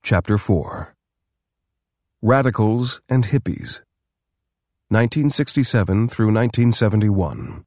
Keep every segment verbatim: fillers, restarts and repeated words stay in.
Chapter four. Radicals and Hippies, nineteen sixty-seven through nineteen seventy-one.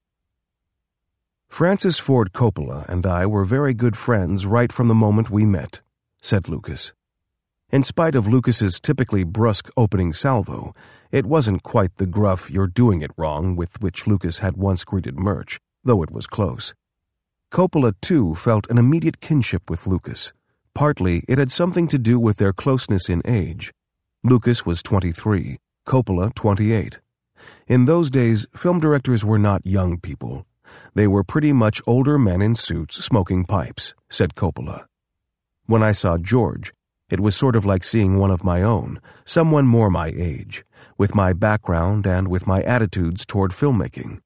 Francis Ford Coppola and I were very good friends right from the moment we met, said Lucas. In spite of Lucas's typically brusque opening salvo, it wasn't quite the gruff "you're doing it wrong" with which Lucas had once greeted Murch, though it was close. Coppola, too, felt an immediate kinship with Lucas. Partly, it had something to do with their closeness in age. Lucas was twenty-three, Coppola twenty-eight. In those days, film directors were not young people. They were pretty much older men in suits smoking pipes, said Coppola. When I saw George, it was sort of like seeing one of my own, someone more my age, with my background and with my attitudes toward filmmaking.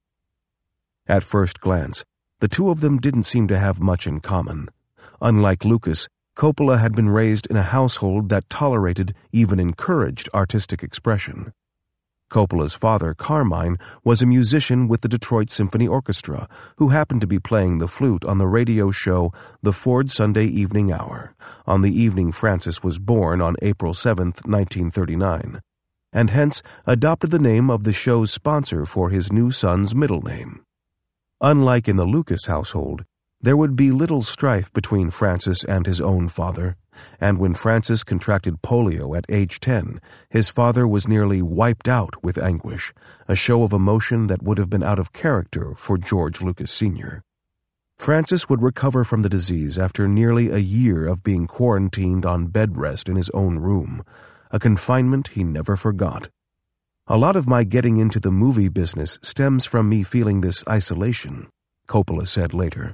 At first glance, the two of them didn't seem to have much in common. Unlike Lucas, Coppola had been raised in a household that tolerated, even encouraged, artistic expression. Coppola's father, Carmine, was a musician with the Detroit Symphony Orchestra who happened to be playing the flute on the radio show The Ford Sunday Evening Hour, on the evening Francis was born on April seventh, nineteen thirty-nine, and hence adopted the name of the show's sponsor for his new son's middle name. Unlike in the Lucas household, there would be little strife between Francis and his own father, and when Francis contracted polio at age ten, his father was nearly wiped out with anguish, a show of emotion that would have been out of character for George Lucas Senior Francis would recover from the disease after nearly a year of being quarantined on bed rest in his own room, a confinement he never forgot. A lot of my getting into the movie business stems from me feeling this isolation, Coppola said later.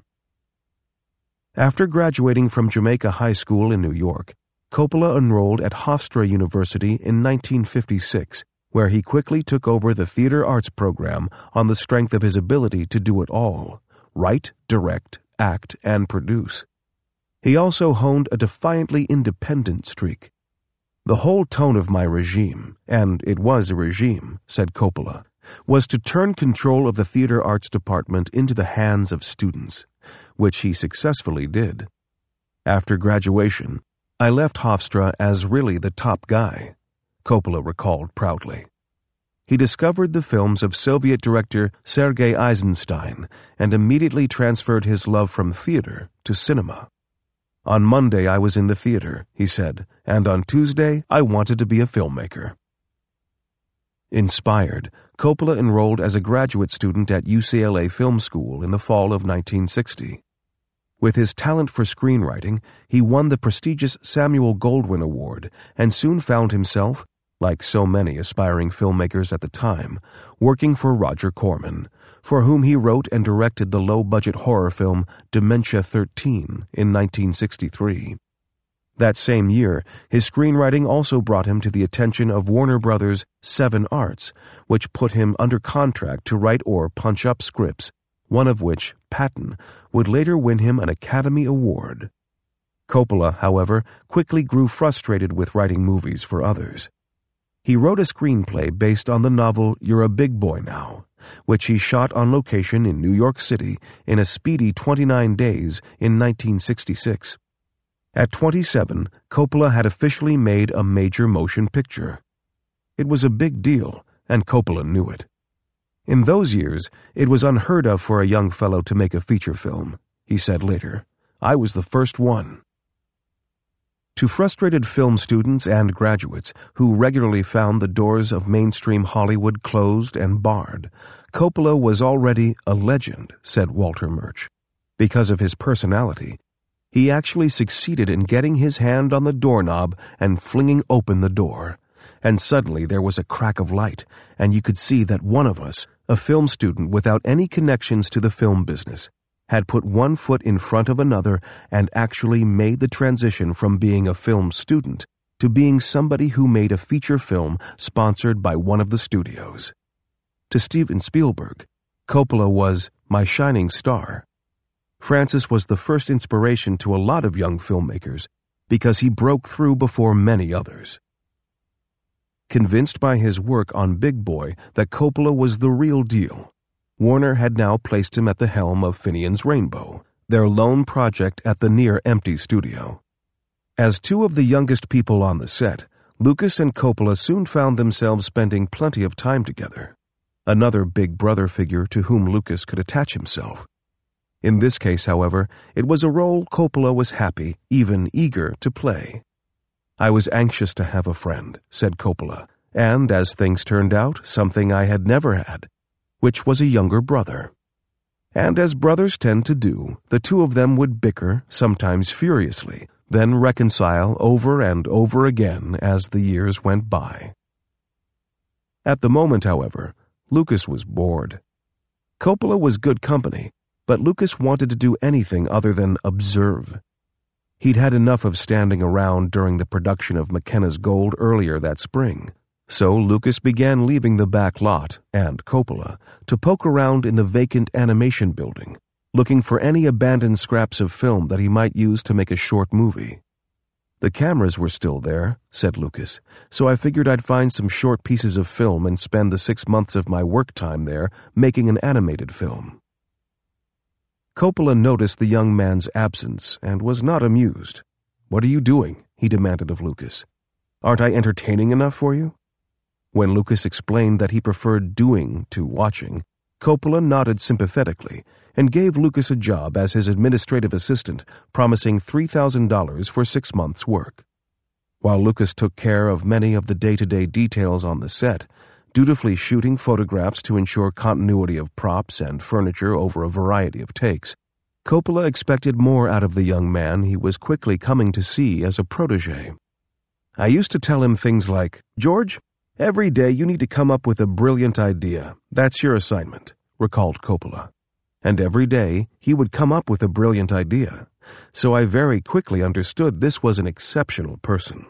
After graduating from Jamaica High School in New York, Coppola enrolled at Hofstra University in nineteen fifty-six, where he quickly took over the theater arts program on the strength of his ability to do it all: write, direct, act, and produce. He also honed a defiantly independent streak. The whole tone of my regime, and it was a regime, said Coppola, was to turn control of the theater arts department into the hands of students, which he successfully did. After graduation, I left Hofstra as really the top guy, Coppola recalled proudly. He discovered the films of Soviet director Sergei Eisenstein and immediately transferred his love from theater to cinema. On Monday I was in the theater, he said, and on Tuesday I wanted to be a filmmaker. Inspired, Coppola enrolled as a graduate student at U C L A Film School in the fall of nineteen sixty. With his talent for screenwriting, he won the prestigious Samuel Goldwyn Award and soon found himself, like so many aspiring filmmakers at the time, working for Roger Corman, for whom he wrote and directed the low-budget horror film Dementia thirteen in nineteen sixty-three. That same year, his screenwriting also brought him to the attention of Warner Brothers' Seven Arts, which put him under contract to write or punch up scripts, one of which, Patton, would later win him an Academy Award. Coppola, however, quickly grew frustrated with writing movies for others. He wrote a screenplay based on the novel You're a Big Boy Now, which he shot on location in New York City in a speedy twenty-nine days in nineteen sixty-six. At twenty-seven, Coppola had officially made a major motion picture. It was a big deal, and Coppola knew it. In those years, it was unheard of for a young fellow to make a feature film, he said later. I was the first one. To frustrated film students and graduates who regularly found the doors of mainstream Hollywood closed and barred, Coppola was already a legend, said Walter Murch. Because of his personality, he actually succeeded in getting his hand on the doorknob and flinging open the door. And suddenly there was a crack of light, and you could see that one of us, a film student without any connections to the film business, had put one foot in front of another and actually made the transition from being a film student to being somebody who made a feature film sponsored by one of the studios. To Steven Spielberg, Coppola was my shining star. Francis was the first inspiration to a lot of young filmmakers because he broke through before many others. Convinced by his work on Big Boy that Coppola was the real deal, Warner had now placed him at the helm of Finian's Rainbow, their lone project at the near-empty studio. As two of the youngest people on the set, Lucas and Coppola soon found themselves spending plenty of time together. Another big brother figure to whom Lucas could attach himself. In this case, however, it was a role Coppola was happy, even eager, to play. "I was anxious to have a friend," said Coppola, and, as things turned out, something I had never had, which was a younger brother. And as brothers tend to do, the two of them would bicker, sometimes furiously, then reconcile over and over again as the years went by. At the moment, however, Lucas was bored. Coppola was good company, but Lucas wanted to do anything other than observe. He'd had enough of standing around during the production of McKenna's Gold earlier that spring, so Lucas began leaving the back lot, and Coppola, to poke around in the vacant animation building, looking for any abandoned scraps of film that he might use to make a short movie. "The cameras were still there," said Lucas, "so I figured I'd find some short pieces of film and spend the six months of my work time there making an animated film." Coppola noticed the young man's absence and was not amused. "What are you doing?" he demanded of Lucas. "Aren't I entertaining enough for you?" When Lucas explained that he preferred doing to watching, Coppola nodded sympathetically and gave Lucas a job as his administrative assistant, promising three thousand dollars for six months' work. While Lucas took care of many of the day-to-day details on the set, dutifully shooting photographs to ensure continuity of props and furniture over a variety of takes, Coppola expected more out of the young man he was quickly coming to see as a protege. "I used to tell him things like, 'George, every day you need to come up with a brilliant idea. That's your assignment,'" recalled Coppola. And every day he would come up with a brilliant idea, so I very quickly understood this was an exceptional person.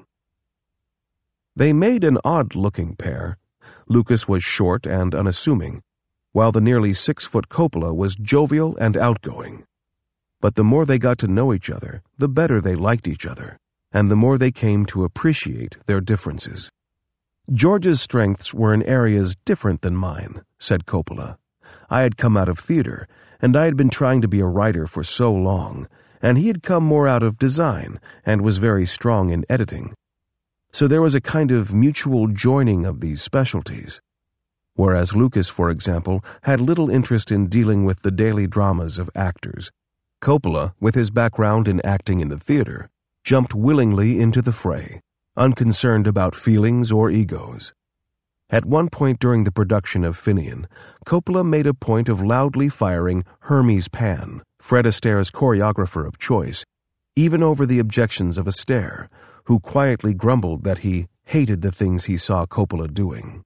They made an odd-looking pair. Lucas was short and unassuming, while the nearly six-foot Coppola was jovial and outgoing. But the more they got to know each other, the better they liked each other, and the more they came to appreciate their differences. "George's strengths were in areas different than mine," said Coppola. "I had come out of theater, and I had been trying to be a writer for so long, and he had come more out of design and was very strong in editing. So there was a kind of mutual joining of these specialties. Whereas Lucas, for example, had little interest in dealing with the daily dramas of actors, Coppola, with his background in acting in the theater, jumped willingly into the fray, unconcerned about feelings or egos. At one point during the production of Finian, Coppola made a point of loudly firing Hermes Pan, Fred Astaire's choreographer of choice, even over the objections of Astaire, who quietly grumbled that he hated the things he saw Coppola doing.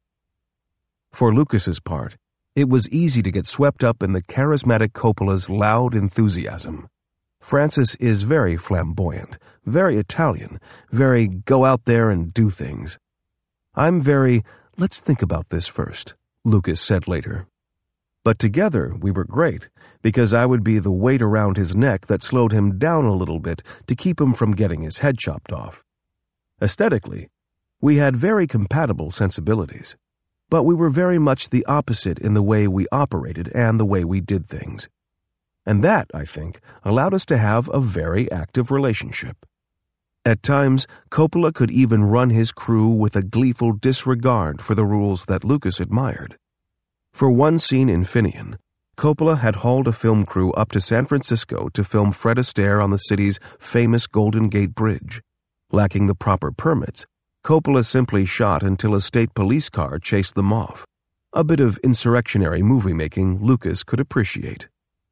For Lucas's part, it was easy to get swept up in the charismatic Coppola's loud enthusiasm. Francis is very flamboyant, very Italian, very go out there and do things. I'm very, let's think about this first, Lucas said later. But together we were great, because I would be the weight around his neck that slowed him down a little bit to keep him from getting his head chopped off. Aesthetically, we had very compatible sensibilities, but we were very much the opposite in the way we operated and the way we did things. And that, I think, allowed us to have a very active relationship. At times, Coppola could even run his crew with a gleeful disregard for the rules that Lucas admired. For one scene in Finian, Coppola had hauled a film crew up to San Francisco to film Fred Astaire on the city's famous Golden Gate Bridge. Lacking the proper permits, Coppola simply shot until a state police car chased them off, a bit of insurrectionary movie-making Lucas could appreciate.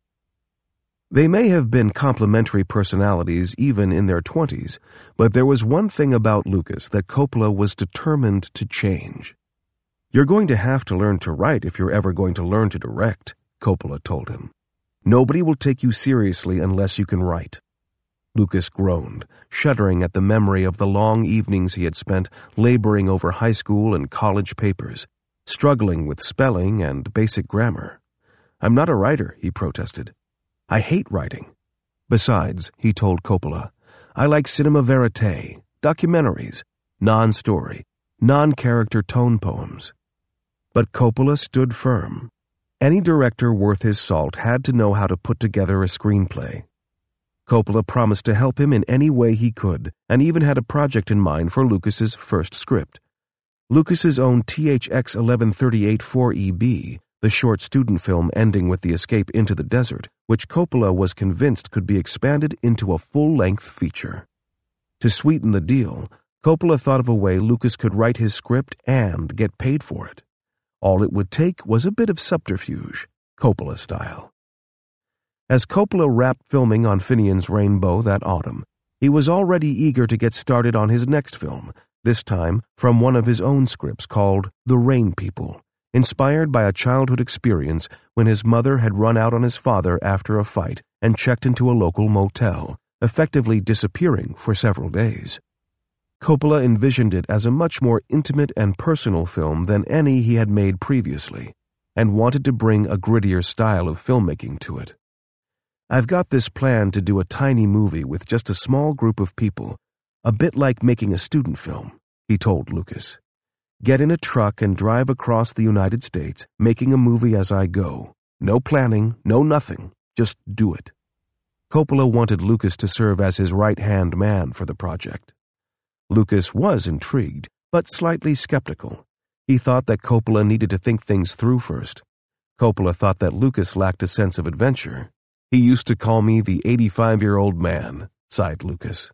They may have been complementary personalities even in their twenties, but there was one thing about Lucas that Coppola was determined to change. "You're going to have to learn to write if you're ever going to learn to direct," Coppola told him. "Nobody will take you seriously unless you can write." Lucas groaned, shuddering at the memory of the long evenings he had spent laboring over high school and college papers, struggling with spelling and basic grammar. "I'm not a writer," he protested. "I hate writing. Besides," he told Coppola, "I like cinema verite, documentaries, non-story, non-character tone poems." But Coppola stood firm. Any director worth his salt had to know how to put together a screenplay. Coppola promised to help him in any way he could, and even had a project in mind for Lucas's first script. Lucas's own T H X eleven thirty-eight four E B, the short student film ending with the escape into the desert, which Coppola was convinced could be expanded into a full-length feature. To sweeten the deal, Coppola thought of a way Lucas could write his script and get paid for it. All it would take was a bit of subterfuge, Coppola style. As Coppola wrapped filming on Finian's Rainbow that autumn, he was already eager to get started on his next film, this time from one of his own scripts called The Rain People, inspired by a childhood experience when his mother had run out on his father after a fight and checked into a local motel, effectively disappearing for several days. Coppola envisioned it as a much more intimate and personal film than any he had made previously, and wanted to bring a grittier style of filmmaking to it. "I've got this plan to do a tiny movie with just a small group of people, a bit like making a student film," he told Lucas. "Get in a truck and drive across the United States, making a movie as I go. No planning, no nothing, just do it." Coppola wanted Lucas to serve as his right-hand man for the project. Lucas was intrigued, but slightly skeptical. He thought that Coppola needed to think things through first. Coppola thought that Lucas lacked a sense of adventure. "He used to call me the eighty-five-year-old man," sighed Lucas.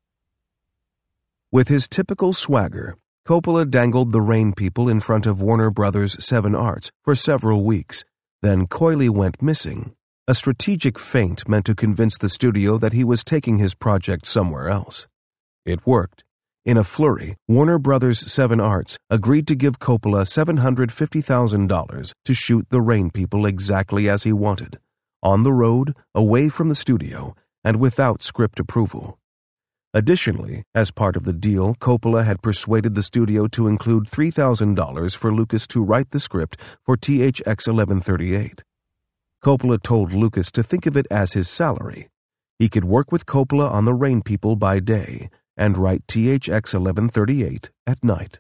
With his typical swagger, Coppola dangled The Rain People in front of Warner Brothers Seven Arts for several weeks, then coyly went missing, a strategic feint meant to convince the studio that he was taking his project somewhere else. It worked. In a flurry, Warner Brothers Seven Arts agreed to give Coppola seven hundred fifty thousand dollars to shoot The Rain People exactly as he wanted, on the road, away from the studio, and without script approval. Additionally, as part of the deal, Coppola had persuaded the studio to include three thousand dollars for Lucas to write the script for T H X eleven thirty-eight. Coppola told Lucas to think of it as his salary. He could work with Coppola on The Rain People by day and write T H X eleven thirty-eight at night.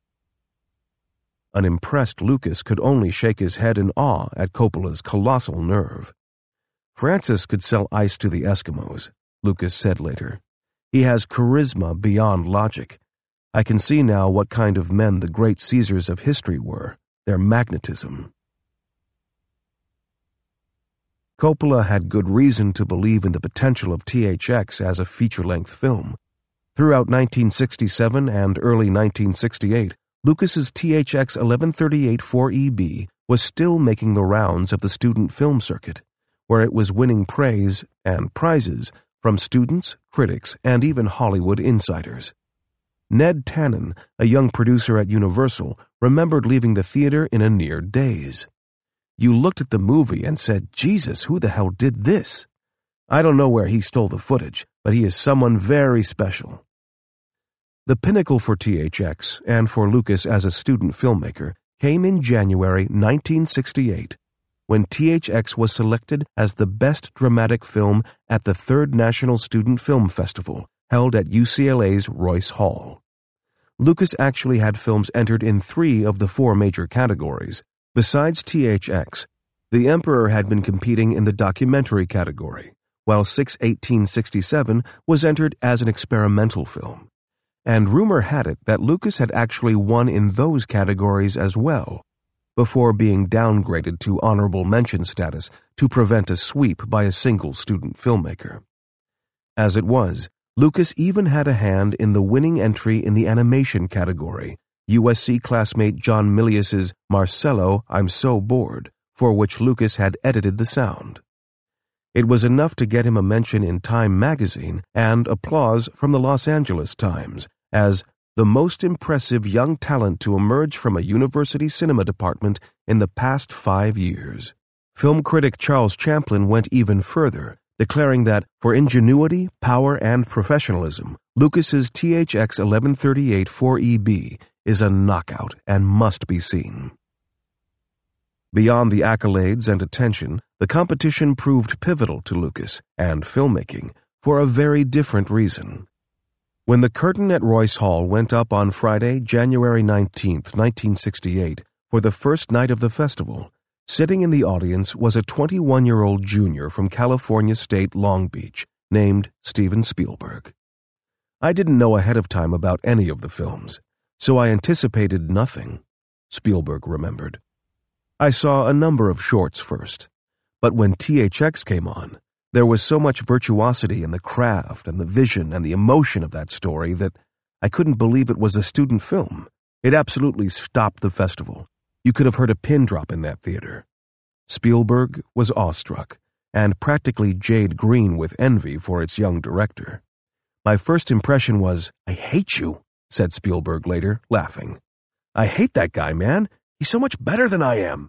An impressed Lucas could only shake his head in awe at Coppola's colossal nerve. "Francis could sell ice to the Eskimos," Lucas said later. "He has charisma beyond logic. I can see now what kind of men the great Caesars of history were, their magnetism." Coppola had good reason to believe in the potential of T H X as a feature-length film. Throughout nineteen sixty-seven and early nineteen sixty-eight, Lucas's T H X eleven thirty-eight four E B was still making the rounds of the student film circuit, where it was winning praise and prizes from students, critics, and even Hollywood insiders. Ned Tannen, a young producer at Universal, remembered leaving the theater in a near daze. "You looked at the movie and said, 'Jesus, who the hell did this?' I don't know where he stole the footage, but he is someone very special." The pinnacle for T H X, and for Lucas as a student filmmaker, came in January nineteen sixty-eight, when T H X was selected as the best dramatic film at the Third National Student Film Festival, held at U C L A's Royce Hall. Lucas actually had films entered in three of the four major categories. Besides T H X, The Emperor had been competing in the documentary category, while six eighteen sixty-seven was entered as an experimental film. And rumor had it that Lucas had actually won in those categories as well, before being downgraded to honorable mention status to prevent a sweep by a single student filmmaker. As it was, Lucas even had a hand in the winning entry in the animation category, U S C classmate John Milius's Marcello, I'm So Bored, for which Lucas had edited the sound. It was enough to get him a mention in Time magazine and applause from the Los Angeles Times as the most impressive young talent to emerge from a university cinema department in the past five years. Film critic Charles Champlin went even further, declaring that, for ingenuity, power, and professionalism, Lucas's T H X eleven thirty-eight four E B is a knockout and must be seen. Beyond the accolades and attention, the competition proved pivotal to Lucas and filmmaking for a very different reason. When the curtain at Royce Hall went up on Friday, January nineteenth, nineteen sixty-eight, for the first night of the festival, sitting in the audience was a twenty-one-year-old junior from California State Long Beach, named Steven Spielberg. I didn't know ahead of time about any of the films, so I anticipated nothing, Spielberg remembered. I saw a number of shorts first, but when T H X came on, there was so much virtuosity in the craft and the vision and the emotion of that story that I couldn't believe it was a student film. It absolutely stopped the festival. You could have heard a pin drop in that theater. Spielberg was awestruck and practically jade green with envy for its young director. My first impression was, "I hate you," said Spielberg later, laughing. "I hate that guy, man. He's so much better than I am."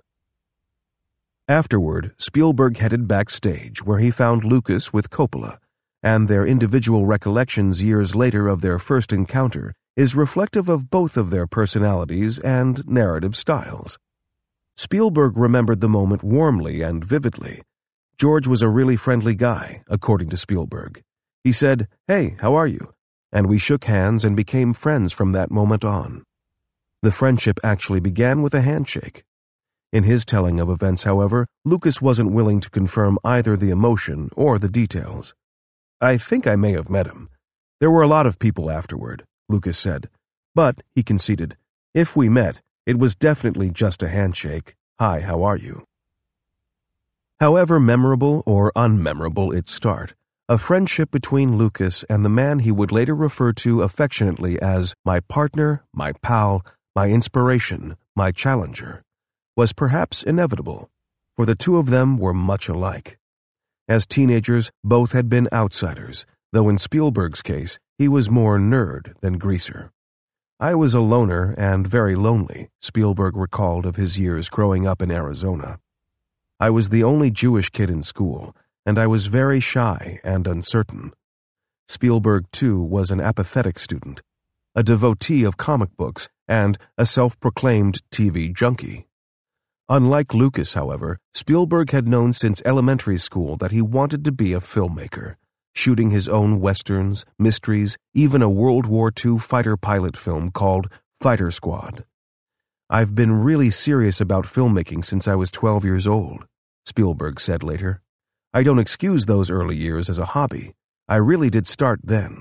Afterward, Spielberg headed backstage where he found Lucas with Coppola, and their individual recollections years later of their first encounter is reflective of both of their personalities and narrative styles. Spielberg remembered the moment warmly and vividly. George was a really friendly guy, according to Spielberg. He said, "Hey, how are you?" And we shook hands and became friends from that moment on. The friendship actually began with a handshake. In his telling of events, however, Lucas wasn't willing to confirm either the emotion or the details. "I think I may have met him. There were a lot of people afterward," Lucas said. "But," he conceded, "if we met, it was definitely just a handshake. Hi, how are you?" However memorable or unmemorable its start, a friendship between Lucas and the man he would later refer to affectionately as my partner, my pal, my inspiration, my challenger, was perhaps inevitable, for the two of them were much alike. As teenagers, both had been outsiders, though in Spielberg's case, he was more nerd than greaser. "I was a loner and very lonely," Spielberg recalled of his years growing up in Arizona. "I was the only Jewish kid in school, and I was very shy and uncertain." Spielberg, too, was an apathetic student, a devotee of comic books, and a self-proclaimed T V junkie. Unlike Lucas, however, Spielberg had known since elementary school that he wanted to be a filmmaker, shooting his own westerns, mysteries, even a World War Two fighter pilot film called Fighter Squad. "I've been really serious about filmmaking since I was twelve years old," Spielberg said later. "I don't excuse those early years as a hobby. I really did start then."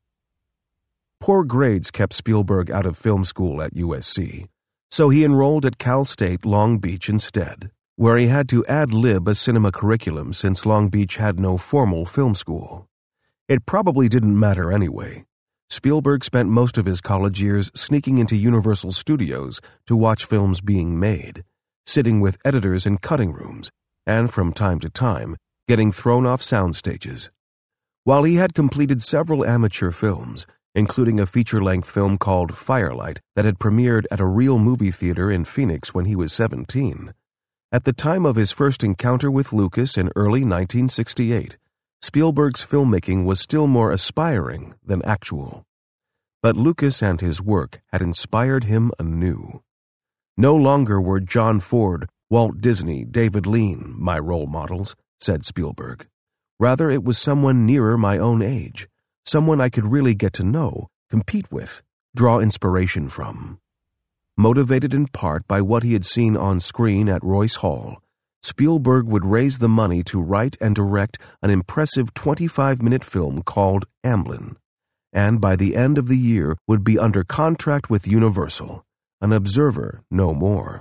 Poor grades kept Spielberg out of film school at U S C, so he enrolled at Cal State Long Beach instead, where he had to ad-lib a cinema curriculum since Long Beach had no formal film school. It probably didn't matter anyway. Spielberg spent most of his college years sneaking into Universal Studios to watch films being made, sitting with editors in cutting rooms, and from time to time, getting thrown off sound stages. While he had completed several amateur films, including a feature-length film called Firelight that had premiered at a real movie theater in Phoenix when he was seventeen, at the time of his first encounter with Lucas in early nineteen sixty-eight, Spielberg's filmmaking was still more aspiring than actual. But Lucas and his work had inspired him anew. No longer were John Ford, Walt Disney, David Lean my role models, said Spielberg. Rather, it was someone nearer my own age, someone I could really get to know, compete with, draw inspiration from. Motivated in part by what he had seen on screen at Royce Hall, Spielberg would raise the money to write and direct an impressive twenty-five minute film called Amblin, and by the end of the year would be under contract with Universal, an observer no more.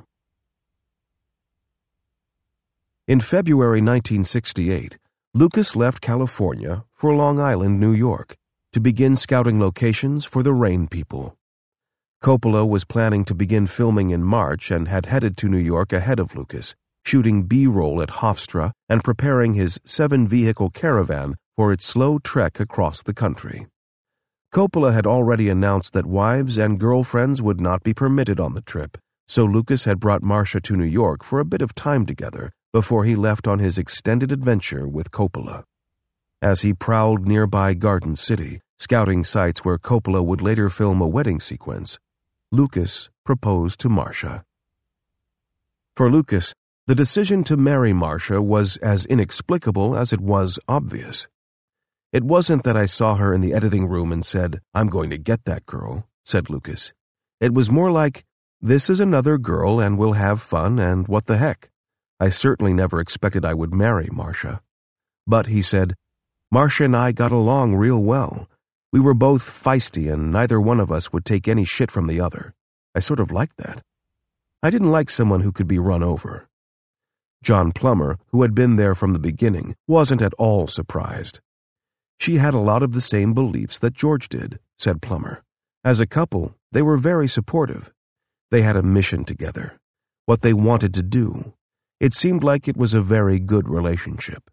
In February nineteen sixty-eight, Lucas left California for Long Island, New York, to begin scouting locations for The Rain People. Coppola was planning to begin filming in March and had headed to New York ahead of Lucas, shooting B-roll at Hofstra and preparing his seven-vehicle caravan for its slow trek across the country. Coppola had already announced that wives and girlfriends would not be permitted on the trip, so Lucas had brought Marcia to New York for a bit of time together before he left on his extended adventure with Coppola. As he prowled nearby Garden City, scouting sites where Coppola would later film a wedding sequence, Lucas proposed to Marcia. For Lucas, the decision to marry Marcia was as inexplicable as it was obvious. "It wasn't that I saw her in the editing room and said, 'I'm going to get that girl,'" said Lucas. "It was more like, 'This is another girl and we'll have fun and what the heck.' I certainly never expected I would marry Marcia." But, he said, Marcia and I got along real well. We were both feisty and neither one of us would take any shit from the other. I sort of liked that. I didn't like someone who could be run over. John Plummer, who had been there from the beginning, wasn't at all surprised. She had a lot of the same beliefs that George did, said Plummer. As a couple, they were very supportive. They had a mission together, what they wanted to do. It seemed like it was a very good relationship.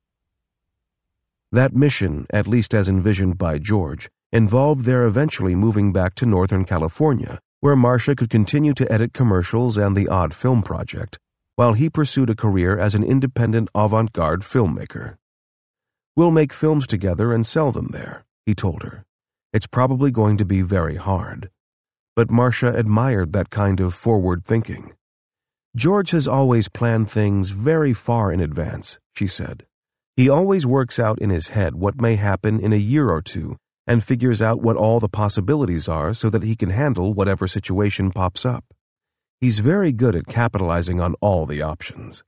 That mission, at least as envisioned by George, involved their eventually moving back to Northern California, where Marcia could continue to edit commercials and the odd film project, while he pursued a career as an independent avant-garde filmmaker. "We'll make films together and sell them there," he told her. "It's probably going to be very hard." But Marcia admired that kind of forward thinking. "George has always planned things very far in advance," she said. "He always works out in his head what may happen in a year or two and figures out what all the possibilities are so that he can handle whatever situation pops up. He's very good at capitalizing on all the options."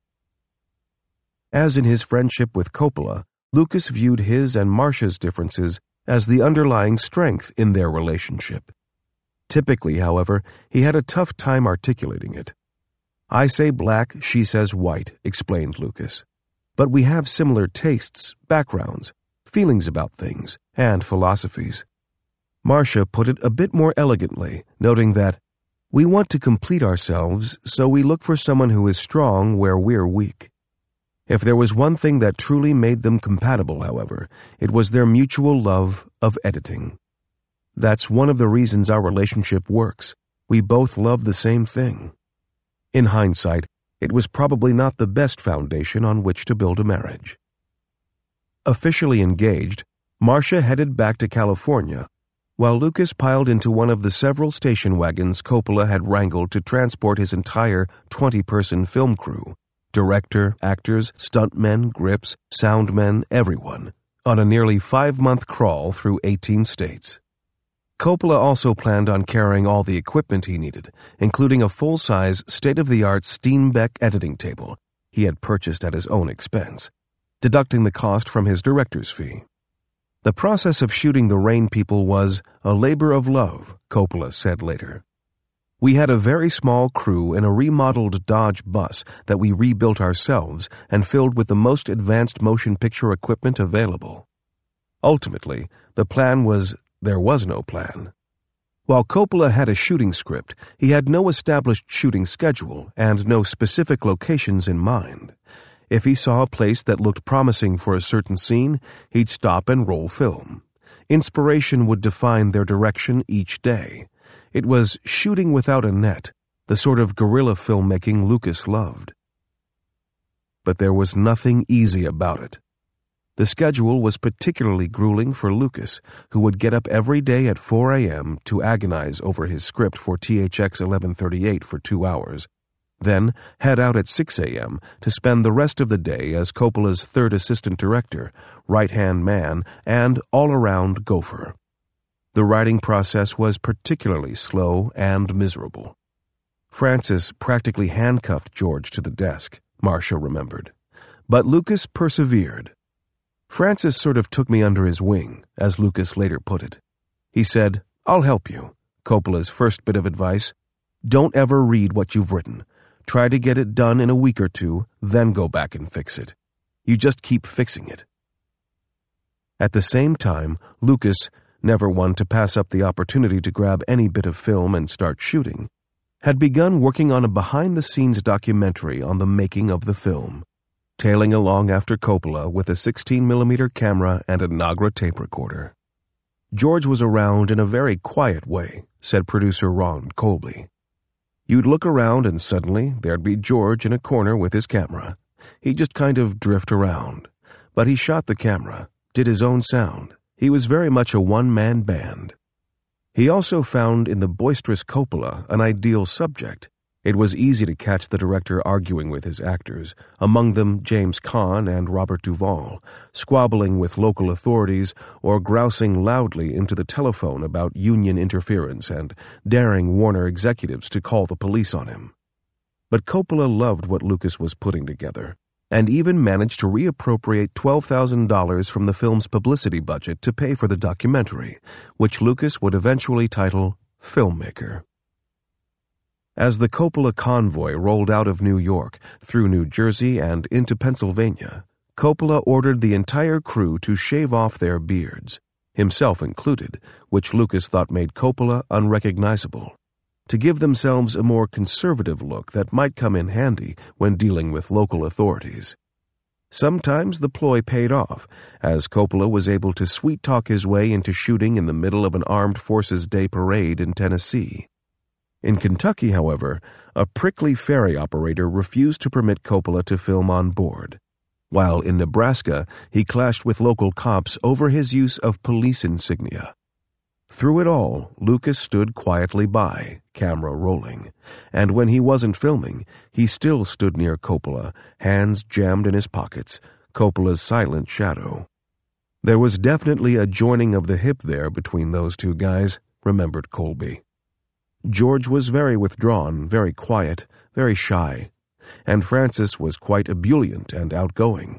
As in his friendship with Coppola, Lucas viewed his and Marcia's differences as the underlying strength in their relationship. Typically, however, he had a tough time articulating it. "I say black, she says white," explained Lucas. "But we have similar tastes, backgrounds, feelings about things, and philosophies." Marcia put it a bit more elegantly, noting that, "We want to complete ourselves, so we look for someone who is strong where we're weak." If there was one thing that truly made them compatible, however, it was their mutual love of editing. "That's one of the reasons our relationship works. We both love the same thing." In hindsight, it was probably not the best foundation on which to build a marriage. Officially engaged, Marcia headed back to California, while Lucas piled into one of the several station wagons Coppola had wrangled to transport his entire twenty-person film crew, director, actors, stuntmen, grips, soundmen, everyone, on a nearly five-month crawl through eighteen states. Coppola also planned on carrying all the equipment he needed, including a full-size, state-of-the-art Steenbeck editing table he had purchased at his own expense, deducting the cost from his director's fee. The process of shooting the Rain People was a labor of love, Coppola said later. "We had a very small crew in a remodeled Dodge bus that we rebuilt ourselves and filled with the most advanced motion picture equipment available." Ultimately, the plan was there was no plan. While Coppola had a shooting script, he had no established shooting schedule and no specific locations in mind. If he saw a place that looked promising for a certain scene, he'd stop and roll film. Inspiration would define their direction each day. It was shooting without a net, the sort of guerrilla filmmaking Lucas loved. But there was nothing easy about it. The schedule was particularly grueling for Lucas, who would get up every day at four a.m. to agonize over his script for T H X eleven thirty-eight for two hours, then head out at six a.m. to spend the rest of the day as Coppola's third assistant director, right-hand man, and all-around gopher. The writing process was particularly slow and miserable. Francis practically handcuffed George to the desk, Marcia remembered. But Lucas persevered. "Francis sort of took me under his wing," as Lucas later put it. He said, "I'll help you." Coppola's first bit of advice: "Don't ever read what you've written. Try to get it done in a week or two, then go back and fix it. You just keep fixing it." At the same time, Lucas, never one to pass up the opportunity to grab any bit of film and start shooting, had begun working on a behind-the-scenes documentary on the making of the film, tailing along after Coppola with a sixteen millimeter camera and a Nagra tape recorder. George was around in a very quiet way, said producer Ron Colby. You'd look around and suddenly there'd be George in a corner with his camera. He'd just kind of drift around. But he shot the camera, did his own sound. He was very much a one-man band. He also found in the boisterous Coppola an ideal subject. It was easy to catch the director arguing with his actors, among them James Caan and Robert Duvall, squabbling with local authorities or grousing loudly into the telephone about union interference and daring Warner executives to call the police on him. But Coppola loved what Lucas was putting together, and even managed to reappropriate twelve thousand dollars from the film's publicity budget to pay for the documentary, which Lucas would eventually title Filmmaker. As the Coppola convoy rolled out of New York, through New Jersey and into Pennsylvania, Coppola ordered the entire crew to shave off their beards, himself included, which Lucas thought made Coppola unrecognizable, to give themselves a more conservative look that might come in handy when dealing with local authorities. Sometimes the ploy paid off, as Coppola was able to sweet-talk his way into shooting in the middle of an Armed Forces Day parade in Tennessee. In Kentucky, however, a prickly ferry operator refused to permit Coppola to film on board, while in Nebraska he clashed with local cops over his use of police insignia. Through it all, Lucas stood quietly by, camera rolling, and when he wasn't filming, he still stood near Coppola, hands jammed in his pockets, Coppola's silent shadow. There was definitely a joining of the hip there between those two guys, remembered Colby. George was very withdrawn, very quiet, very shy, and Francis was quite ebullient and outgoing.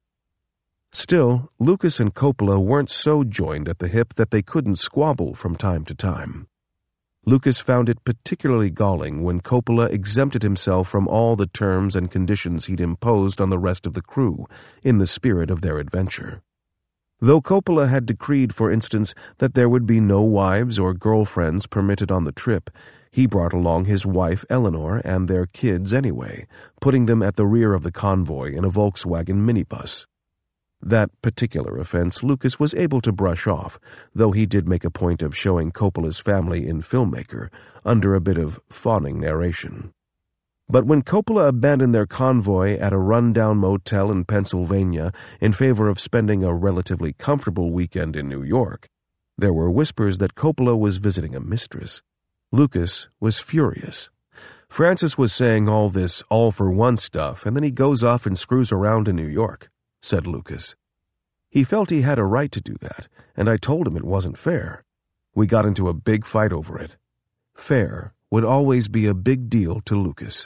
Still, Lucas and Coppola weren't so joined at the hip that they couldn't squabble from time to time. Lucas found it particularly galling when Coppola exempted himself from all the terms and conditions he'd imposed on the rest of the crew in the spirit of their adventure. Though Coppola had decreed, for instance, that there would be no wives or girlfriends permitted on the trip, he brought along his wife Eleanor and their kids anyway, putting them at the rear of the convoy in a Volkswagen minibus. That particular offense Lucas was able to brush off, though he did make a point of showing Coppola's family in Filmmaker, under a bit of fawning narration. But when Coppola abandoned their convoy at a run-down motel in Pennsylvania in favor of spending a relatively comfortable weekend in New York, there were whispers that Coppola was visiting a mistress. Lucas was furious. Francis was saying all this all-for-one stuff, and then he goes off and screws around in New York, said Lucas. He felt he had a right to do that, and I told him it wasn't fair. We got into a big fight over it. Fair would always be a big deal to Lucas.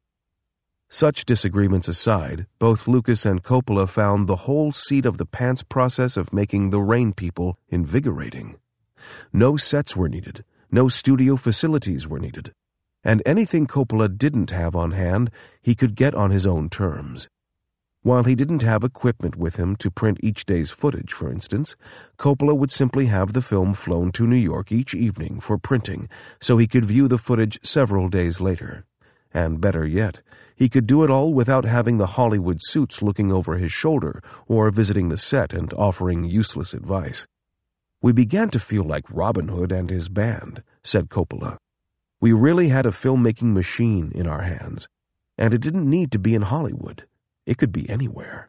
Such disagreements aside, both Lucas and Coppola found the whole seat-of-the-pants process of making The Rain People invigorating. No sets were needed, no studio facilities were needed, and anything Coppola didn't have on hand he could get on his own terms. While he didn't have equipment with him to print each day's footage, for instance, Coppola would simply have the film flown to New York each evening for printing so he could view the footage several days later. And better yet, he could do it all without having the Hollywood suits looking over his shoulder or visiting the set and offering useless advice. We began to feel like Robin Hood and his band, said Coppola. We really had a filmmaking machine in our hands, and it didn't need to be in Hollywood. It could be anywhere.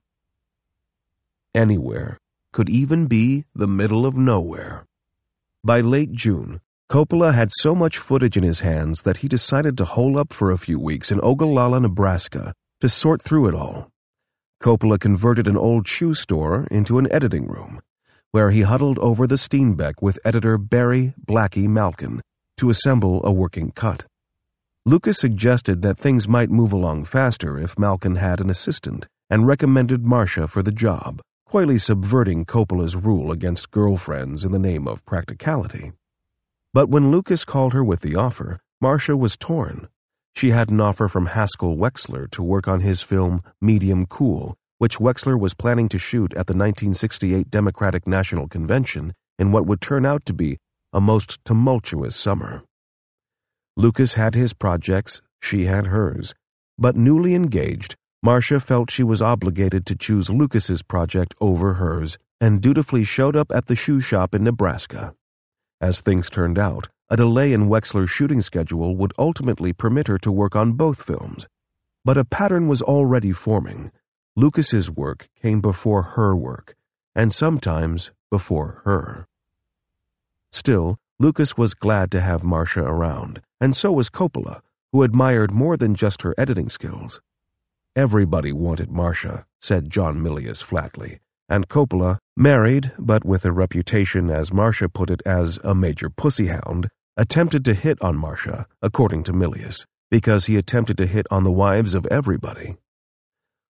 Anywhere could even be the middle of nowhere. By late June, Coppola had so much footage in his hands that he decided to hole up for a few weeks in Ogallala, Nebraska, to sort through it all. Coppola converted an old shoe store into an editing room, where he huddled over the Steenbeck with editor Barry Blackie Malkin to assemble a working cut. Lucas suggested that things might move along faster if Malkin had an assistant, and recommended Marcia for the job, coyly subverting Coppola's rule against girlfriends in the name of practicality. But when Lucas called her with the offer, Marcia was torn. She had an offer from Haskell Wexler to work on his film Medium Cool, which Wexler was planning to shoot at the nineteen sixty-eight Democratic National Convention in what would turn out to be a most tumultuous summer. Lucas had his projects, she had hers, but newly engaged, Marcia felt she was obligated to choose Lucas's project over hers and dutifully showed up at the shoe shop in Nebraska. As things turned out, a delay in Wexler's shooting schedule would ultimately permit her to work on both films, but a pattern was already forming. Lucas's work came before her work, and sometimes before her. Still, Lucas was glad to have Marcia around, and so was Coppola, who admired more than just her editing skills. Everybody wanted Marcia, said John Milius flatly, and Coppola, married but with a reputation, as Marcia put it, as a major pussyhound, attempted to hit on Marcia, according to Milius, because he attempted to hit on the wives of everybody.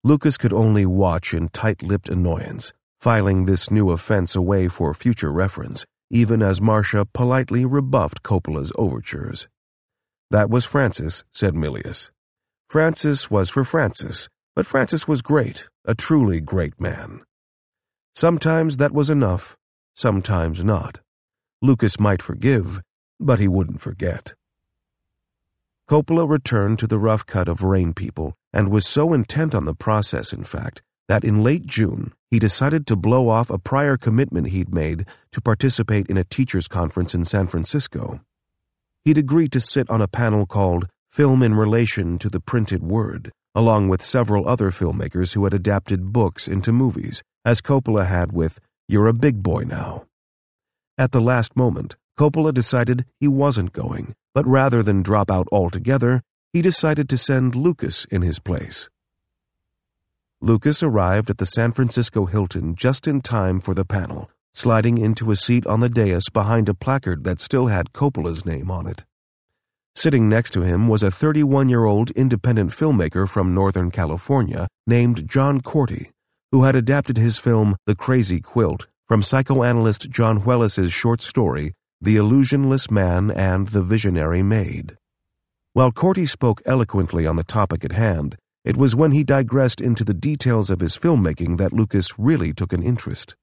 Lucas could only watch in tight-lipped annoyance, filing this new offense away for future reference, even as Marcia politely rebuffed Coppola's overtures. That was Francis, said Milius. Francis was for Francis, but Francis was great, a truly great man. Sometimes that was enough, sometimes not. Lucas might forgive, but he wouldn't forget. Coppola returned to the rough cut of Rain People and was so intent on the process, in fact, that in late June he decided to blow off a prior commitment he'd made to participate in a teachers' conference in San Francisco. He'd agreed to sit on a panel called Film in Relation to the Printed Word, along with several other filmmakers who had adapted books into movies, as Coppola had with You're a Big Boy Now. At the last moment, Coppola decided he wasn't going, but rather than drop out altogether, he decided to send Lucas in his place. Lucas arrived at the San Francisco Hilton just in time for the panel, sliding into a seat on the dais behind a placard that still had Coppola's name on it. Sitting next to him was a thirty-one-year-old independent filmmaker from Northern California named John Corti, who had adapted his film The Crazy Quilt from psychoanalyst John Wheless's short story The Illusionless Man and the Visionary Maid. While Corti spoke eloquently on the topic at hand, it was when he digressed into the details of his filmmaking that Lucas really took an interest.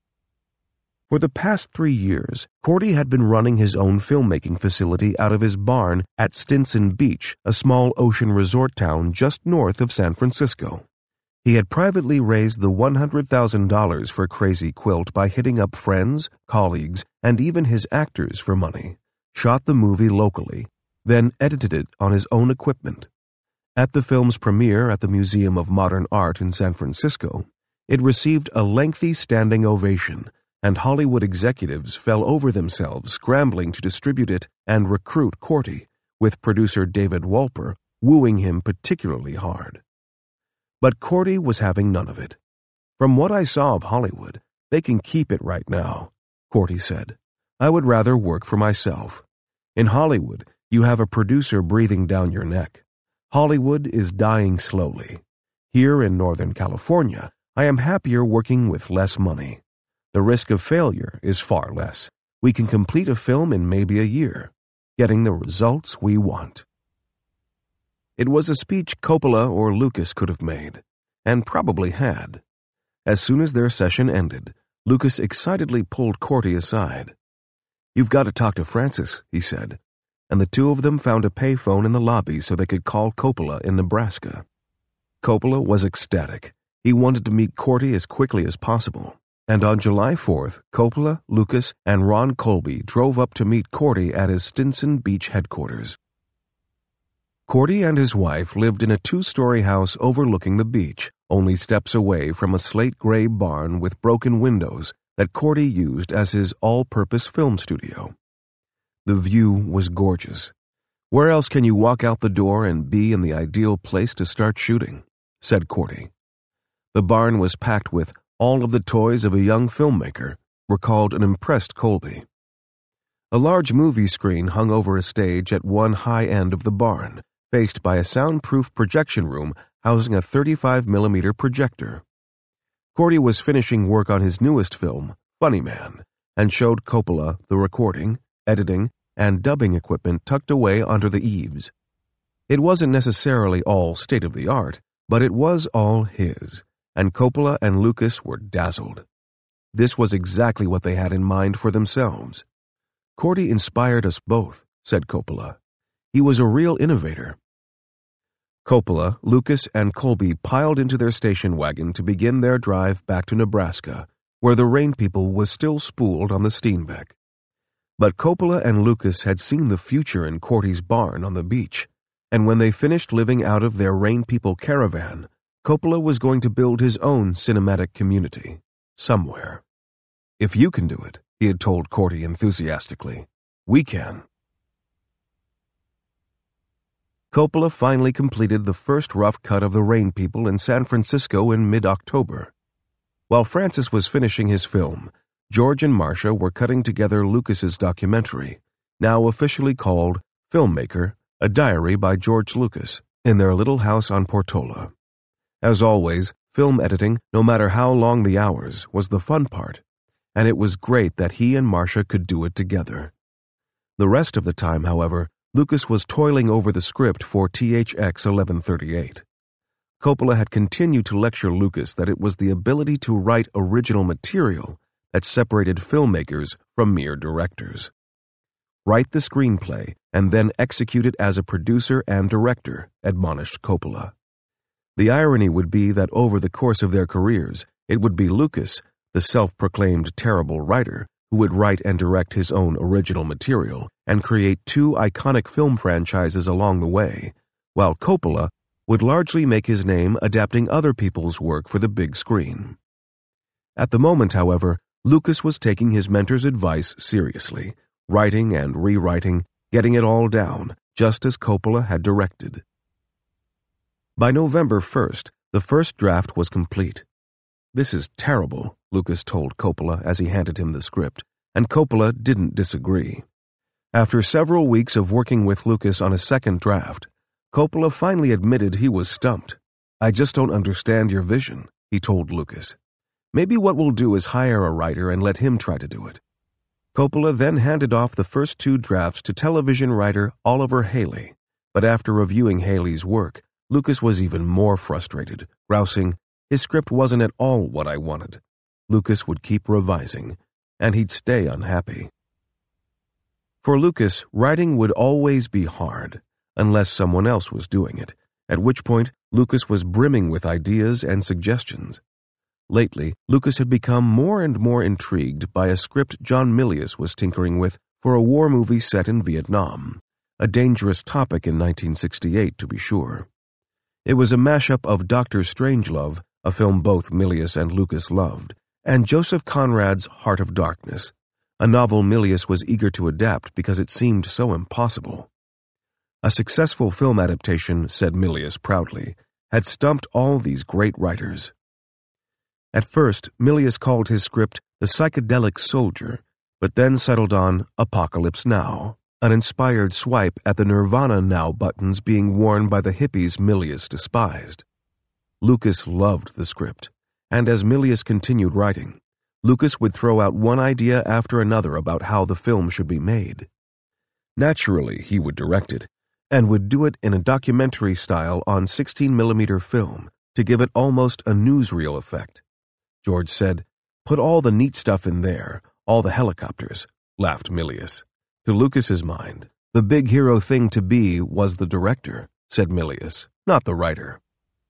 For the past three years, Corti had been running his own filmmaking facility out of his barn at Stinson Beach, a small ocean resort town just north of San Francisco. He had privately raised the one hundred thousand dollars for Crazy Quilt by hitting up friends, colleagues, and even his actors for money, shot the movie locally, then edited it on his own equipment. At the film's premiere at the Museum of Modern Art in San Francisco, it received a lengthy standing ovation, and Hollywood executives fell over themselves scrambling to distribute it and recruit Corti, with producer David Wolper wooing him particularly hard. But Corti was having none of it. From what I saw of Hollywood, they can keep it right now, Corti said. I would rather work for myself. In Hollywood, you have a producer breathing down your neck. Hollywood is dying slowly. Here in Northern California, I am happier working with less money. The risk of failure is far less. We can complete a film in maybe a year, getting the results we want. It was a speech Coppola or Lucas could have made, and probably had. As soon as their session ended, Lucas excitedly pulled Corti aside. You've got to talk to Francis, he said, and the two of them found a payphone in the lobby so they could call Coppola in Nebraska. Coppola was ecstatic. He wanted to meet Corti as quickly as possible. And on July fourth, Coppola, Lucas, and Ron Colby drove up to meet Corti at his Stinson Beach headquarters. Corti and his wife lived in a two-story house overlooking the beach, only steps away from a slate-gray barn with broken windows that Corti used as his all-purpose film studio. The view was gorgeous. Where else can you walk out the door and be in the ideal place to start shooting? Said Corti. The barn was packed with all of the toys of a young filmmaker, recalled an impressed Colby. A large movie screen hung over a stage at one high end of the barn, faced by a soundproof projection room housing a thirty-five millimeter projector. Corti was finishing work on his newest film, Funny Man, and showed Coppola the recording, editing, and dubbing equipment tucked away under the eaves. It wasn't necessarily all state-of-the-art, but it was all his, and Coppola and Lucas were dazzled. This was exactly what they had in mind for themselves. Corti inspired us both, said Coppola. He was a real innovator. Coppola, Lucas, and Colby piled into their station wagon to begin their drive back to Nebraska, where the Rain People was still spooled on the Steenbeck. But Coppola and Lucas had seen the future in Corti's barn on the beach, and when they finished living out of their Rain People caravan, Coppola was going to build his own cinematic community, somewhere. If you can do it, he had told Corti enthusiastically, we can. Coppola finally completed the first rough cut of The Rain People in San Francisco in mid-October. While Francis was finishing his film, George and Marcia were cutting together Lucas's documentary, now officially called Filmmaker, A Diary by George Lucas, in their little house on Portola. As always, film editing, no matter how long the hours, was the fun part, and it was great that he and Marcia could do it together. The rest of the time, however, Lucas was toiling over the script for T H X eleven thirty-eight. Coppola had continued to lecture Lucas that it was the ability to write original material that separated filmmakers from mere directors. Write the screenplay and then execute it as a producer and director, admonished Coppola. The irony would be that over the course of their careers, it would be Lucas, the self-proclaimed terrible writer, who would write and direct his own original material and create two iconic film franchises along the way, while Coppola would largely make his name adapting other people's work for the big screen. At the moment, however, Lucas was taking his mentor's advice seriously, writing and rewriting, getting it all down, just as Coppola had directed. By November first, the first draft was complete. "This is terrible," Lucas told Coppola as he handed him the script, and Coppola didn't disagree. After several weeks of working with Lucas on a second draft, Coppola finally admitted he was stumped. "I just don't understand your vision," he told Lucas. "Maybe what we'll do is hire a writer and let him try to do it." Coppola then handed off the first two drafts to television writer Oliver Haley, but after reviewing Haley's work, Lucas was even more frustrated, grousing, "His script wasn't at all what I wanted." Lucas would keep revising, and he'd stay unhappy. For Lucas, writing would always be hard, unless someone else was doing it, at which point Lucas was brimming with ideas and suggestions. Lately, Lucas had become more and more intrigued by a script John Milius was tinkering with for a war movie set in Vietnam, a dangerous topic in nineteen sixty-eight to be sure. It was a mashup of Doctor Strangelove, a film both Milius and Lucas loved, and Joseph Conrad's Heart of Darkness, a novel Milius was eager to adapt because it seemed so impossible. A successful film adaptation, said Milius proudly, had stumped all these great writers. At first, Milius called his script The Psychedelic Soldier, but then settled on Apocalypse Now, an inspired swipe at the Nirvana Now buttons being worn by the hippies Milius despised. Lucas loved the script, and as Milius continued writing, Lucas would throw out one idea after another about how the film should be made. Naturally, he would direct it, and would do it in a documentary style on sixteen millimeter film to give it almost a newsreel effect. George said, "Put all the neat stuff in there, all the helicopters," laughed Milius. To Lucas's mind, the big hero thing to be was the director, said Milius, not the writer.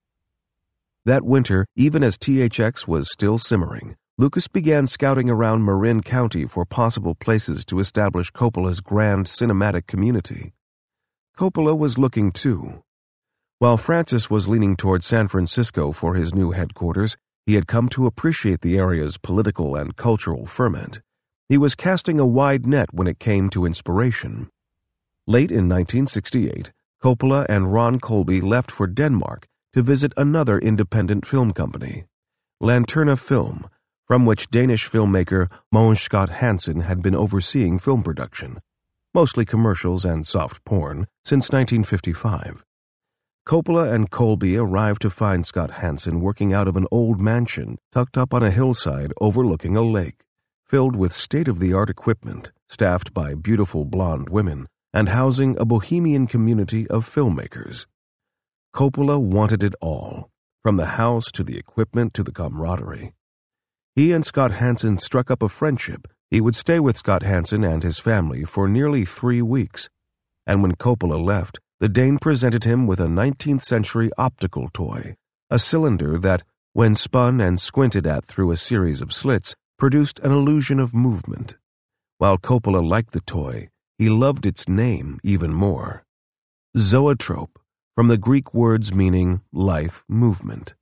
That winter, even as T H X was still simmering, Lucas began scouting around Marin County for possible places to establish Coppola's grand cinematic community. Coppola was looking too. While Francis was leaning toward San Francisco for his new headquarters, he had come to appreciate the area's political and cultural ferment. He was casting a wide net when it came to inspiration. Late in nineteen sixty-eight, Coppola and Ron Colby left for Denmark to visit another independent film company, Lanterna Film, from which Danish filmmaker Mogens Scott Hansen had been overseeing film production, mostly commercials and soft porn, since nineteen fifty-five. Coppola and Colby arrived to find Scott Hansen working out of an old mansion tucked up on a hillside overlooking a lake, filled with state-of-the-art equipment, staffed by beautiful blonde women, and housing a bohemian community of filmmakers. Coppola wanted it all, from the house to the equipment to the camaraderie. He and Scott Hansen struck up a friendship. He would stay with Scott Hansen and his family for nearly three weeks, and when Coppola left, the Dane presented him with a nineteenth century optical toy, a cylinder that, when spun and squinted at through a series of slits, produced an illusion of movement. While Coppola liked the toy, he loved its name even more. Zoetrope, from the Greek words meaning life movement.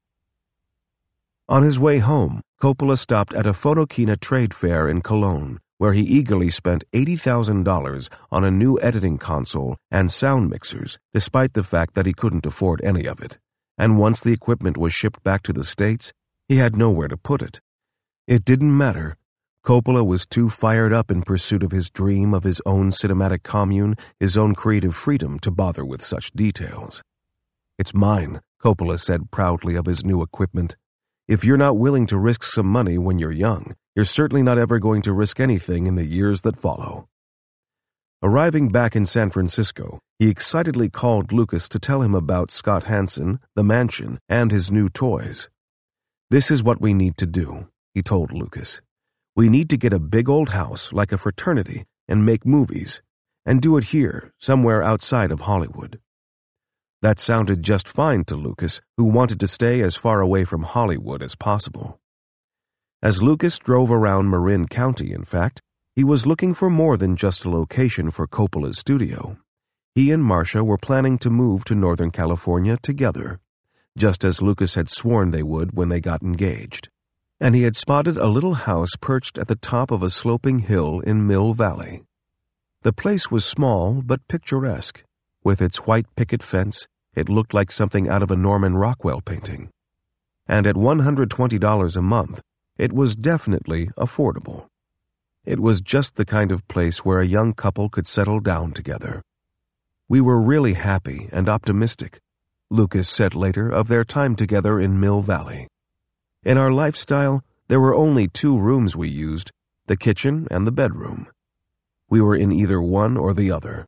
On his way home, Coppola stopped at a Photokina trade fair in Cologne, where he eagerly spent eighty thousand dollars on a new editing console and sound mixers, despite the fact that he couldn't afford any of it. And once the equipment was shipped back to the States, he had nowhere to put it. It didn't matter. Coppola was too fired up in pursuit of his dream of his own cinematic commune, his own creative freedom, to bother with such details. "It's mine," Coppola said proudly of his new equipment. "If you're not willing to risk some money when you're young, you're certainly not ever going to risk anything in the years that follow." Arriving back in San Francisco, he excitedly called Lucas to tell him about Scott Hansen, the mansion, and his new toys. "This is what we need to do," he told Lucas. "We need to get a big old house like a fraternity and make movies, and do it here, somewhere outside of Hollywood." That sounded just fine to Lucas, who wanted to stay as far away from Hollywood as possible. As Lucas drove around Marin County, in fact, he was looking for more than just a location for Coppola's studio. He and Marcia were planning to move to Northern California together, just as Lucas had sworn they would when they got engaged. And he had spotted a little house perched at the top of a sloping hill in Mill Valley. The place was small but picturesque. With its white picket fence, it looked like something out of a Norman Rockwell painting. And at one hundred twenty dollars a month, it was definitely affordable. It was just the kind of place where a young couple could settle down together. "We were really happy and optimistic," Lucas said later of their time together in Mill Valley. "In our lifestyle, there were only two rooms we used, the kitchen and the bedroom. We were in either one or the other."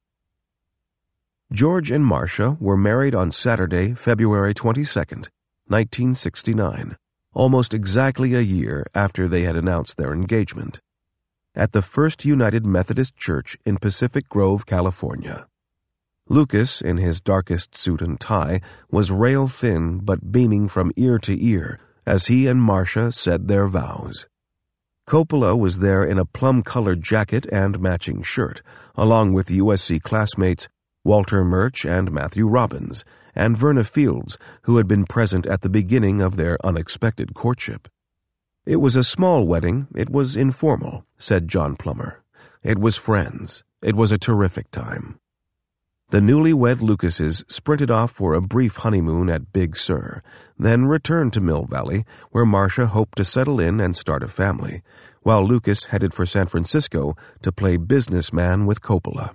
George and Marcia were married on Saturday, February twenty-second, nineteen sixty-nine, almost exactly a year after they had announced their engagement, at the First United Methodist Church in Pacific Grove, California. Lucas, in his darkest suit and tie, was rail-thin but beaming from ear to ear as he and Marcia said their vows. Coppola was there in a plum-colored jacket and matching shirt, along with U S C classmates Walter Murch and Matthew Robbins, and Verna Fields, who had been present at the beginning of their unexpected courtship. "It was a small wedding. It was informal," said John Plummer. "It was friends. It was a terrific time." The newlywed Lucases sprinted off for a brief honeymoon at Big Sur, then returned to Mill Valley, where Marcia hoped to settle in and start a family, while Lucas headed for San Francisco to play businessman with Coppola.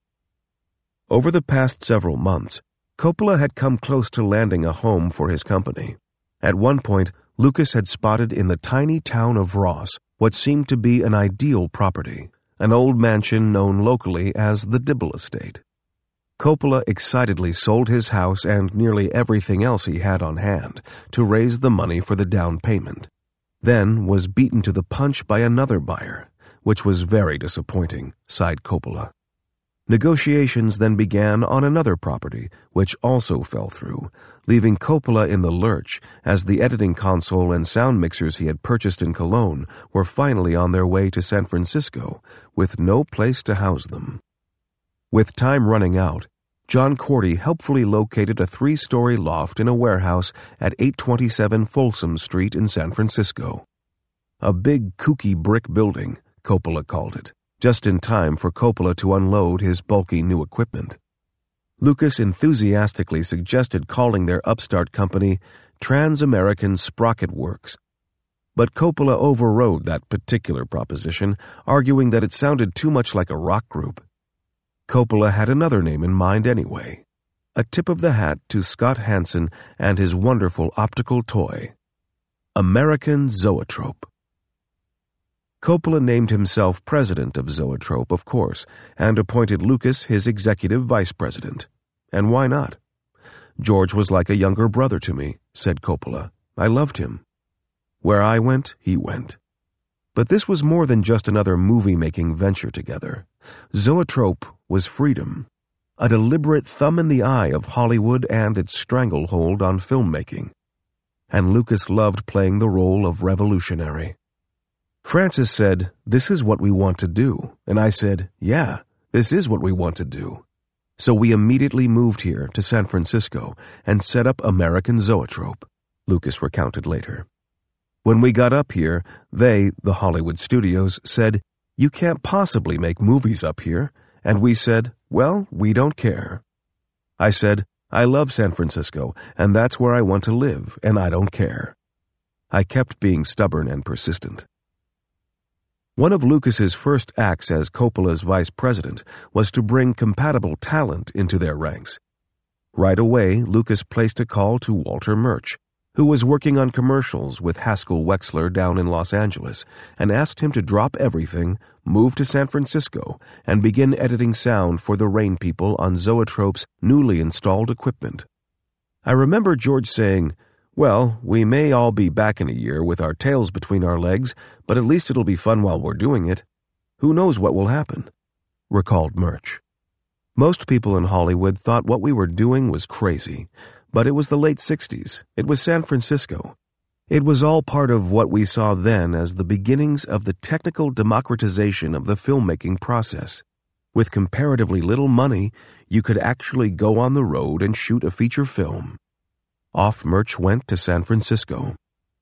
Over the past several months, Coppola had come close to landing a home for his company. At one point, Lucas had spotted in the tiny town of Ross what seemed to be an ideal property, an old mansion known locally as the Dibble Estate. Coppola excitedly sold his house and nearly everything else he had on hand to raise the money for the down payment, then was beaten to the punch by another buyer, which was very disappointing, sighed Coppola. Negotiations then began on another property, which also fell through, leaving Coppola in the lurch as the editing console and sound mixers he had purchased in Cologne were finally on their way to San Francisco, with no place to house them. With time running out, John Cordy helpfully located a three-story loft in a warehouse at eight twenty-seven Folsom Street in San Francisco. A big, kooky brick building, Coppola called it, just in time for Coppola to unload his bulky new equipment. Lucas enthusiastically suggested calling their upstart company Trans-American Sprocket Works, but Coppola overrode that particular proposition, arguing that it sounded too much like a rock group. Coppola had another name in mind anyway, a tip of the hat to Scott Hansen and his wonderful optical toy, American Zoetrope. Coppola named himself president of Zoetrope, of course, and appointed Lucas his executive vice president. And why not? "George was like a younger brother to me," said Coppola. "I loved him. Where I went, he went." But this was more than just another movie-making venture together. Zoetrope was freedom, a deliberate thumb in the eye of Hollywood and its stranglehold on filmmaking. And Lucas loved playing the role of revolutionary. Francis said, "This is what we want to do," and I said, "Yeah, this is what we want to do." So we immediately moved here to San Francisco and set up American Zoetrope, Lucas recounted later. When we got up here, they, the Hollywood studios, said, "You can't possibly make movies up here," and we said, "Well, we don't care." I said, "I love San Francisco, and that's where I want to live, and I don't care." I kept being stubborn and persistent. One of Lucas's first acts as Coppola's vice president was to bring compatible talent into their ranks. Right away, Lucas placed a call to Walter Murch, who was working on commercials with Haskell Wexler down in Los Angeles, and asked him to drop everything, move to San Francisco, and begin editing sound for the Rain People on Zoetrope's newly installed equipment. I remember George saying, "Well, we may all be back in a year with our tails between our legs, but at least it'll be fun while we're doing it. Who knows what will happen?" recalled Murch. Most people in Hollywood thought what we were doing was crazy, but it was the late sixties. It was San Francisco. It was all part of what we saw then as the beginnings of the technical democratization of the filmmaking process. With comparatively little money, you could actually go on the road and shoot a feature film. Off Murch went to San Francisco.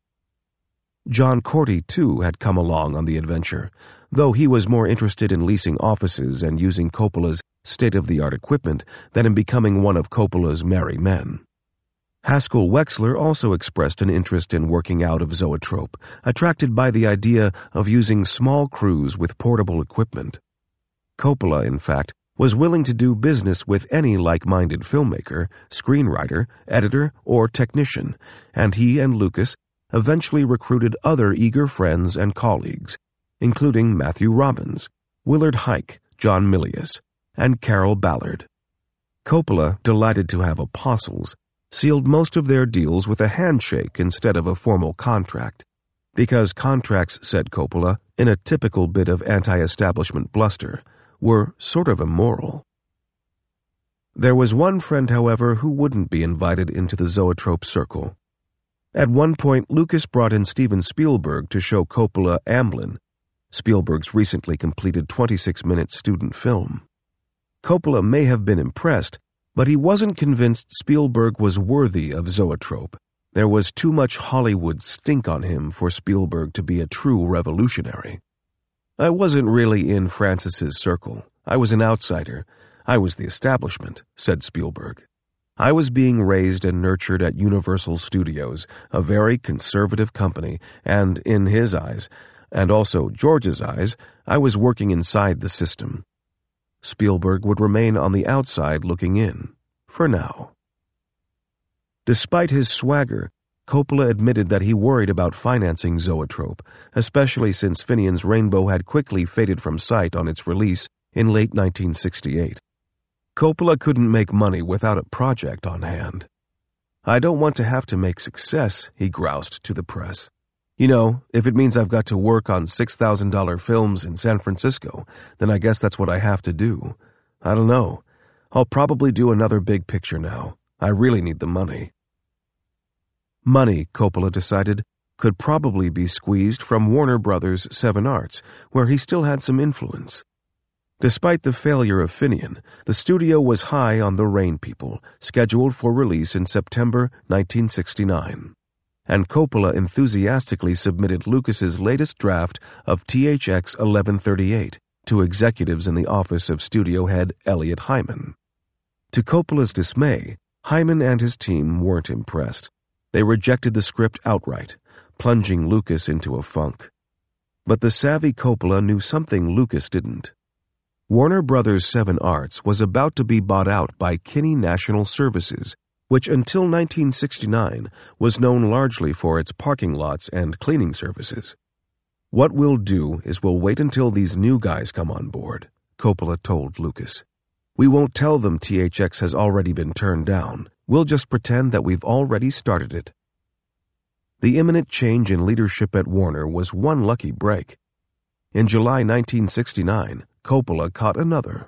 John Corty, too, had come along on the adventure, though he was more interested in leasing offices and using Coppola's state-of-the-art equipment than in becoming one of Coppola's merry men. Haskell Wexler also expressed an interest in working out of Zoetrope, attracted by the idea of using small crews with portable equipment. Coppola, in fact, was willing to do business with any like-minded filmmaker, screenwriter, editor, or technician, and he and Lucas eventually recruited other eager friends and colleagues, including Matthew Robbins, Willard Huyck, John Milius, and Carroll Ballard. Coppola, delighted to have apostles, sealed most of their deals with a handshake instead of a formal contract, because contracts, said Coppola, in a typical bit of anti-establishment bluster, were sort of immoral. There was one friend, however, who wouldn't be invited into the Zoetrope circle. At one point, Lucas brought in Steven Spielberg to show Coppola Amblin, Spielberg's recently completed twenty-six minute student film. Coppola may have been impressed, but he wasn't convinced Spielberg was worthy of Zoetrope. There was too much Hollywood stink on him for Spielberg to be a true revolutionary. I wasn't really in Francis's circle. I was an outsider. I was the establishment, said Spielberg. I was being raised and nurtured at Universal Studios, a very conservative company, and in his eyes, and also George's eyes, I was working inside the system. Spielberg would remain on the outside looking in, for now. Despite his swagger, Coppola admitted that he worried about financing Zoetrope, especially since Finian's Rainbow had quickly faded from sight on its release in late nineteen sixty-eight. Coppola couldn't make money without a project on hand. "I don't want to have to make success," he groused to the press. "You know, if it means I've got to work on six thousand dollar films in San Francisco, then I guess that's what I have to do. I don't know. I'll probably do another big picture now. I really need the money." Money, Coppola decided, could probably be squeezed from Warner Brothers' Seven Arts, where he still had some influence. Despite the failure of Finian, the studio was high on The Rain People, scheduled for release in September nineteen sixty-nine. And Coppola enthusiastically submitted Lucas's latest draft of T H X eleven thirty-eight to executives in the office of studio head Elliot Hyman. To Coppola's dismay, Hyman and his team weren't impressed. They rejected the script outright, plunging Lucas into a funk. But the savvy Coppola knew something Lucas didn't. Warner Brothers Seven Arts was about to be bought out by Kinney National Services, which until nineteen sixty-nine was known largely for its parking lots and cleaning services. "What we'll do is we'll wait until these new guys come on board," Coppola told Lucas. "We won't tell them T H X has already been turned down. We'll just pretend that we've already started it." The imminent change in leadership at Warner was one lucky break. In July nineteen sixty-nine, Coppola caught another.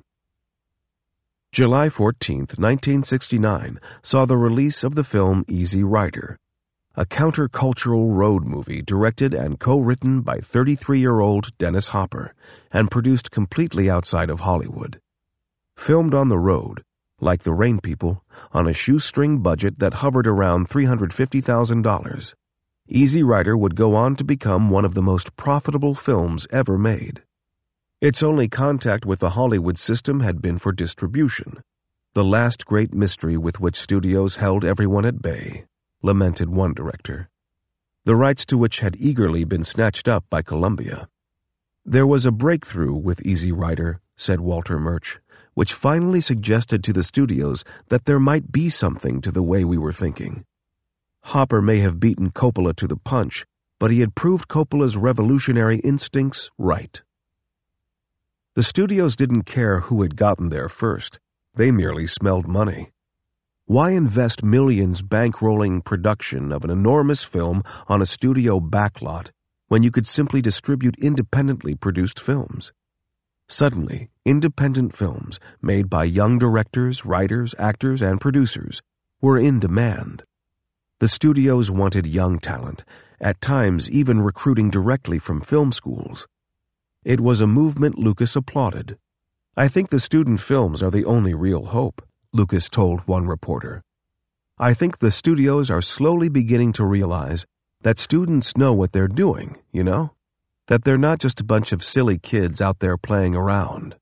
July fourteenth, nineteen sixty-nine, saw the release of the film Easy Rider, a countercultural road movie directed and co-written by thirty-three-year-old Dennis Hopper and produced completely outside of Hollywood. Filmed on the road, like The Rain People, on a shoestring budget that hovered around three hundred fifty thousand dollars, Easy Rider would go on to become one of the most profitable films ever made. Its only contact with the Hollywood system had been for distribution, the last great mystery with which studios held everyone at bay, lamented one director, the rights to which had eagerly been snatched up by Columbia. "There was a breakthrough with Easy Rider," said Walter Murch, which finally suggested to the studios that there might be something to the way we were thinking. Hopper may have beaten Coppola to the punch, but he had proved Coppola's revolutionary instincts right. The studios didn't care who had gotten there first. They merely smelled money. Why invest millions bankrolling production of an enormous film on a studio backlot when you could simply distribute independently produced films? Suddenly, independent films made by young directors, writers, actors, and producers were in demand. The studios wanted young talent, at times even recruiting directly from film schools. It was a movement Lucas applauded. "I think the student films are the only real hope," Lucas told one reporter. "I think the studios are slowly beginning to realize that students know what they're doing, you know? That they're not just a bunch of silly kids out there playing around."